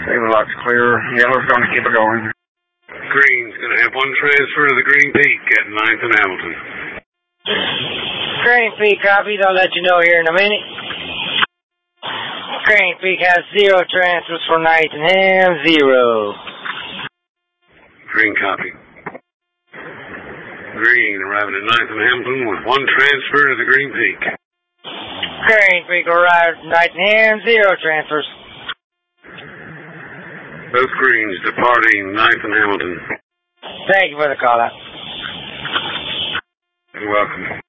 Table lock's clear. Yellow's going to keep it going. Green's going to have one transfer to the Green Peak at 9th and Hamilton. Green Peak copied. I'll let you know here in a minute. Green Peak has 0 transfers for 9th and Ham, 0. Green copy. Green arriving at 9th and Hamilton with one transfer to the Green Peak. Green Peak arrived at 9th and Ham, 0 transfers. Both Greens departing 9th and Hamilton. Thank you for the call out. You're welcome.